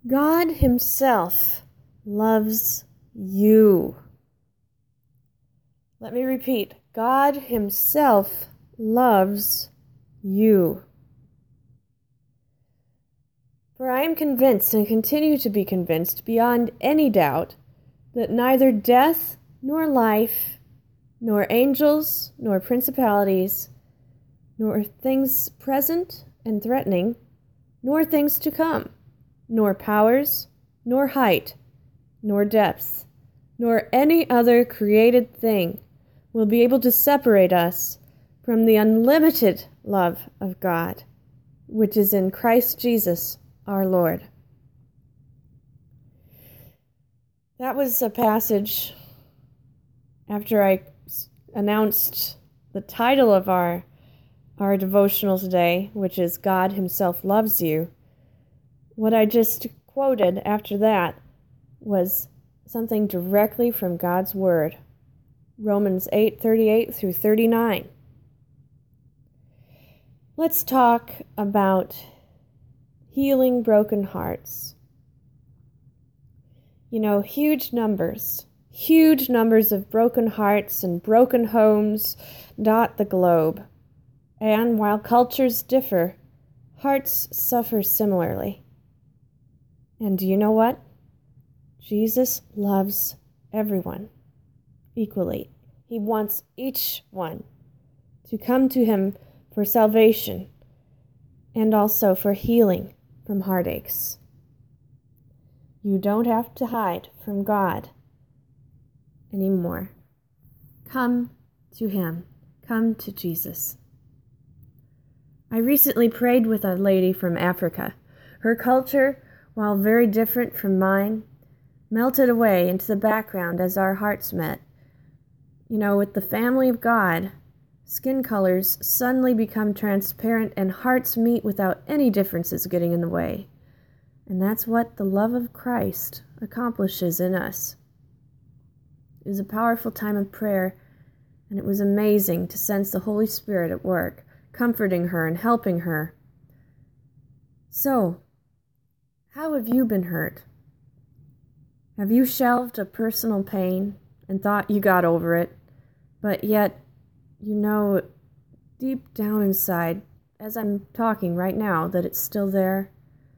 God Himself loves you. Let me repeat. God Himself loves you. For I am convinced and continue to be convinced beyond any doubt that neither death nor life, nor angels, nor principalities, nor things present and threatening, nor things to come, nor powers, nor height, nor depth, nor any other created thing will be able to separate us from the unlimited love of God, which is in Christ Jesus our Lord. That was a passage after I announced the title of our devotional today, which is God Himself Loves You. What I just quoted after that was something directly from God's Word, Romans 8:38 through 39. Let's talk about healing broken hearts. You know, huge numbers of broken hearts and broken homes dot the globe. And while cultures differ, hearts suffer similarly. And do you know what? Jesus loves everyone equally. He wants each one to come to Him for salvation and also for healing from heartaches. You don't have to hide from God anymore. Come to Him. Come to Jesus. I recently prayed with a lady from Africa. Her culture, while very different from mine, melted away into the background as our hearts met. You know, with the family of God, skin colors suddenly become transparent and hearts meet without any differences getting in the way. And that's what the love of Christ accomplishes in us. It was a powerful time of prayer, and it was amazing to sense the Holy Spirit at work, comforting her and helping her. So, how have you been hurt? Have you shelved a personal pain and thought you got over it, but yet, you know, deep down inside, as I'm talking right now, that it's still there?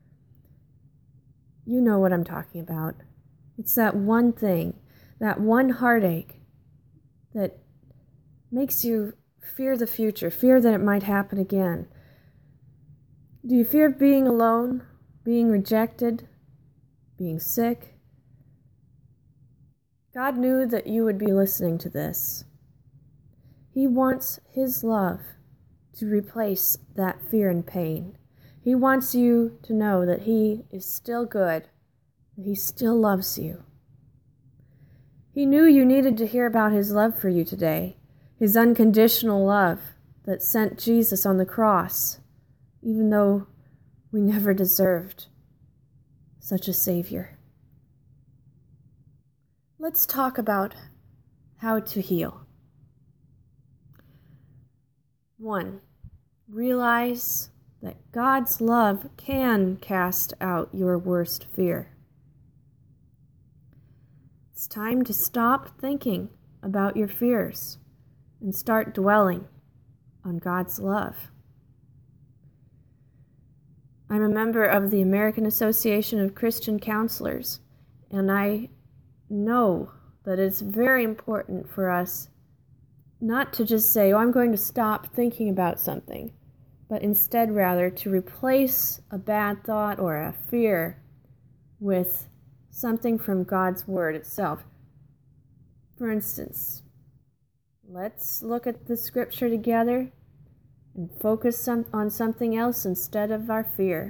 You know what I'm talking about. It's that one thing, that one heartache that makes you fear the future, fear that it might happen again. Do you fear being alone, being rejected, being sick? God knew that you would be listening to this. He wants His love to replace that fear and pain. He wants you to know that He is still good, that He still loves you. He knew you needed to hear about His love for you today, His unconditional love that sent Jesus on the cross, even though we never deserved such a Savior. Let's talk about how to heal. 1. Realize that God's love can cast out your worst fear. It's time to stop thinking about your fears and start dwelling on God's love. I'm a member of the American Association of Christian Counselors, and I know that it's very important for us not to just say, I'm going to stop thinking about something, but instead rather to replace a bad thought or a fear with something from God's Word itself. For instance, let's look at the Scripture together and focus on something else instead of our fear.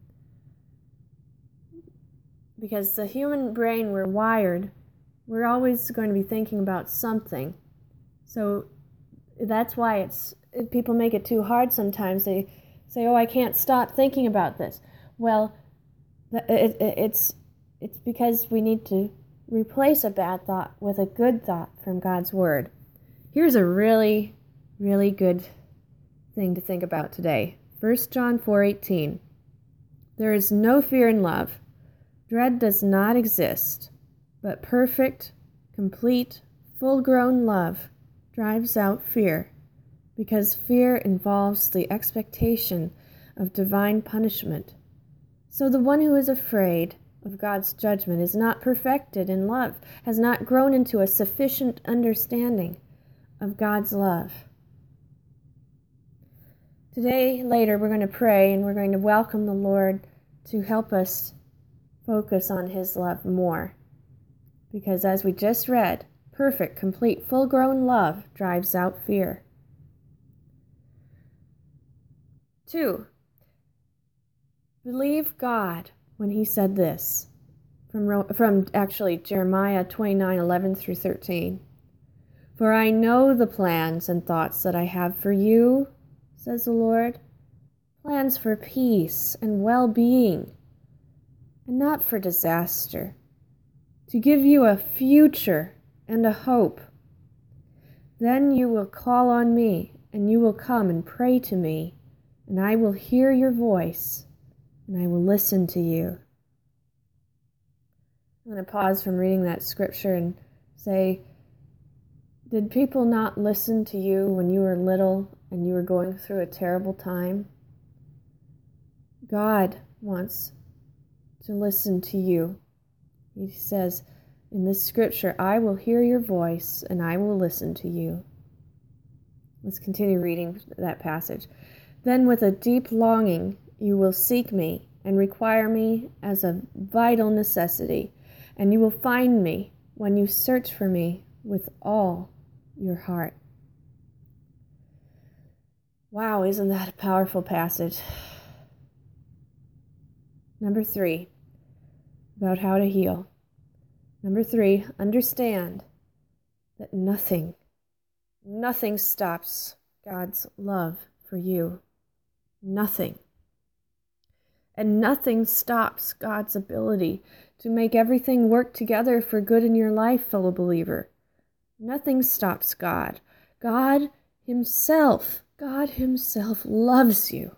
Because the human brain, we're wired, we're always going to be thinking about something. So that's why people make it too hard sometimes. They say, I can't stop thinking about this. Well, it's because we need to replace a bad thought with a good thought from God's Word. Here's a really, really good thing to think about today. 1 John 4:18. There is no fear in love, Dread does not exist, but perfect, complete, full-grown love drives out fear, because fear involves the expectation of divine punishment. So the one who is afraid of God's judgment is not perfected in love, has not grown into a sufficient understanding of God's love. Today, later, we're going to pray and we're going to welcome the Lord to help us focus on His love more. Because as we just read, perfect, complete, full-grown love drives out fear. 2. Believe God when He said this, from Jeremiah 29:11 through 13. For I know the plans and thoughts that I have for you, says the Lord, plans for peace and well-being, and not for disaster, to give you a future and a hope. Then you will call on me, and you will come and pray to me, and I will hear your voice, and I will listen to you. I'm going to pause from reading that scripture and say, did people not listen to you when you were little and you were going through a terrible time? God wants to listen to you. He says in this scripture, I will hear your voice and I will listen to you. Let's continue reading that passage. Then with a deep longing you will seek me and require me as a vital necessity, and you will find me when you search for me with all your heart. Wow, isn't that a powerful passage? Number 3, about how to heal. Number 3, understand that nothing stops God's love for you. Nothing. And nothing stops God's ability to make everything work together for good in your life, fellow believer. Nothing stops God. God Himself loves you.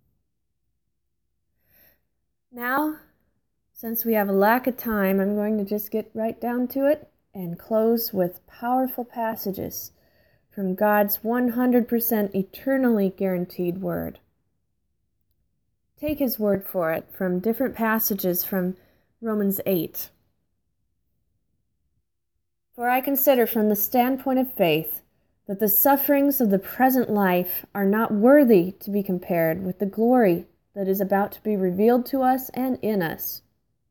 Now, since we have a lack of time, I'm going to just get right down to it and close with powerful passages from God's 100% eternally guaranteed word. Take His word for it from different passages from Romans 8. For I consider from the standpoint of faith that the sufferings of the present life are not worthy to be compared with the glory that is about to be revealed to us and in us.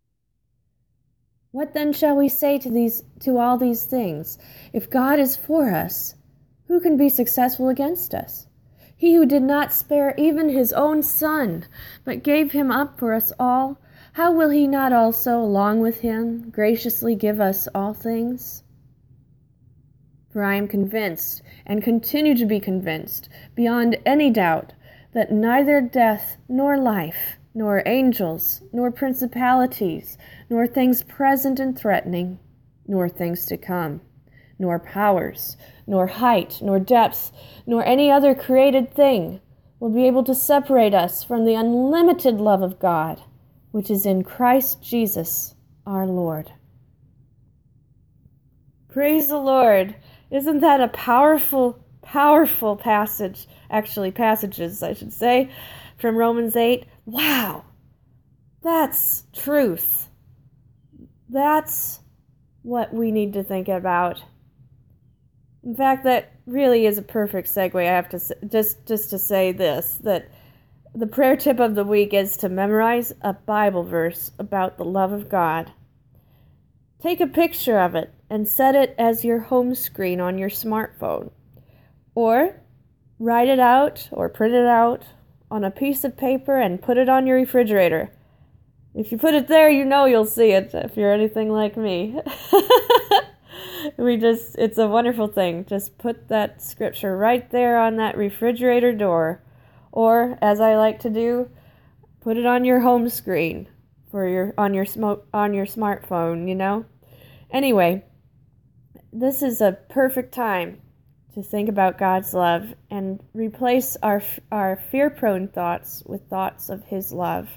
What then shall we say to all these things? If God is for us, who can be successful against us? He who did not spare even His own Son, but gave Him up for us all, how will He not also, along with Him, graciously give us all things? For I am convinced, and continue to be convinced, beyond any doubt, that neither death nor life, nor angels, nor principalities, nor things present and threatening, nor things to come, nor powers, nor height, nor depth, nor any other created thing will be able to separate us from the unlimited love of God, which is in Christ Jesus our Lord. Praise the Lord! Isn't that a powerful passage? Actually, passages, I should say, from Romans 8. Wow! That's truth. That's what we need to think about. In fact, that really is a perfect segue. I have to just to say this, that the prayer tip of the week is to memorize a Bible verse about the love of God. Take a picture of it and set it as your home screen on your smartphone. Or write it out or print it out on a piece of paper and put it on your refrigerator. If you put it there, you know you'll see it if you're anything like me. It's a wonderful thing. Just put that scripture right there on that refrigerator door. Or, as I like to do, put it on your home screen on your smartphone, you know. Anyway, this is a perfect time to think about God's love and replace our fear-prone thoughts with thoughts of His love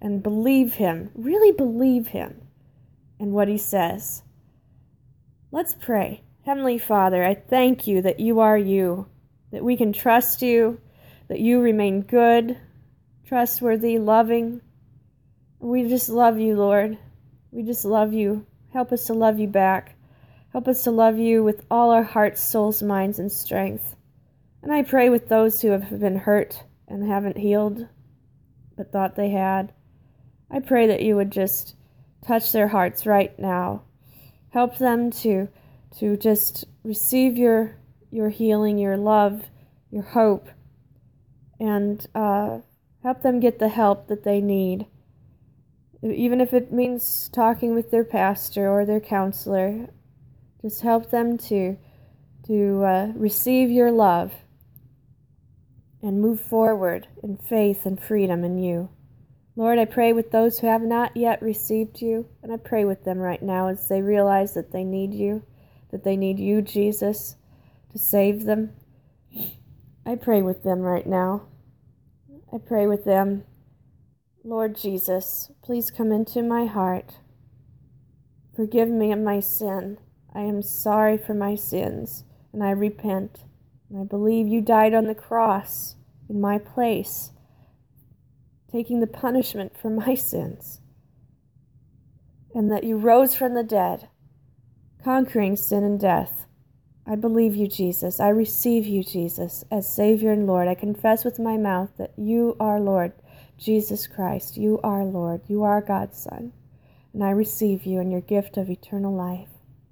and believe him, really believe him and what he says. Let's pray. Heavenly Father, I thank you that you are you, that we can trust you, that you remain good, trustworthy, loving. We just love you, Lord. We just love you. Help us to love you back. Help us to love you with all our hearts, souls, minds, and strength. And I pray with those who have been hurt and haven't healed, but thought they had. I pray that you would just touch their hearts right now. Help them to just receive your healing, your love, your hope, and help them get the help that they need. Even if it means talking with their pastor or their counselor, just help them to receive your love and move forward in faith and freedom in you. Lord, I pray with those who have not yet received you, and I pray with them right now as they realize that they need you, Jesus, to save them. I pray with them right now. I pray with them. Lord Jesus, please come into my heart. Forgive me of my sin. I am sorry for my sins, and I repent. And I believe you died on the cross in my place, taking the punishment for my sins, and that you rose from the dead, conquering sin and death. I believe you, Jesus. I receive you, Jesus, as Savior and Lord. I confess with my mouth that you are Lord, Jesus Christ. You are Lord. You are God's Son. And I receive you in your gift of eternal life.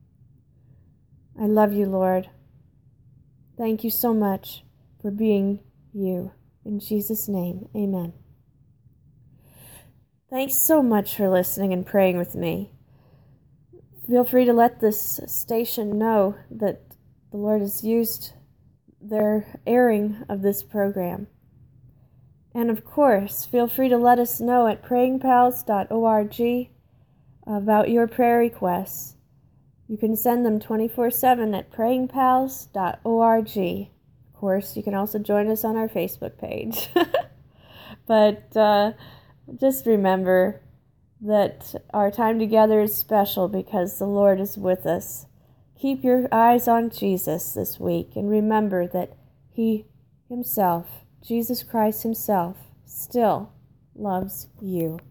I love you, Lord. Thank you so much for being you. In Jesus' name, amen. Thanks so much for listening and praying with me. Feel free to let this station know that the Lord has used their airing of this program. And of course, feel free to let us know at prayingpals.org about your prayer requests. You can send them 24/7 at prayingpals.org. Of course, you can also join us on our Facebook page. But just remember that our time together is special because the Lord is with us. Keep your eyes on Jesus this week and remember that He Himself, Jesus Christ Himself, still loves you.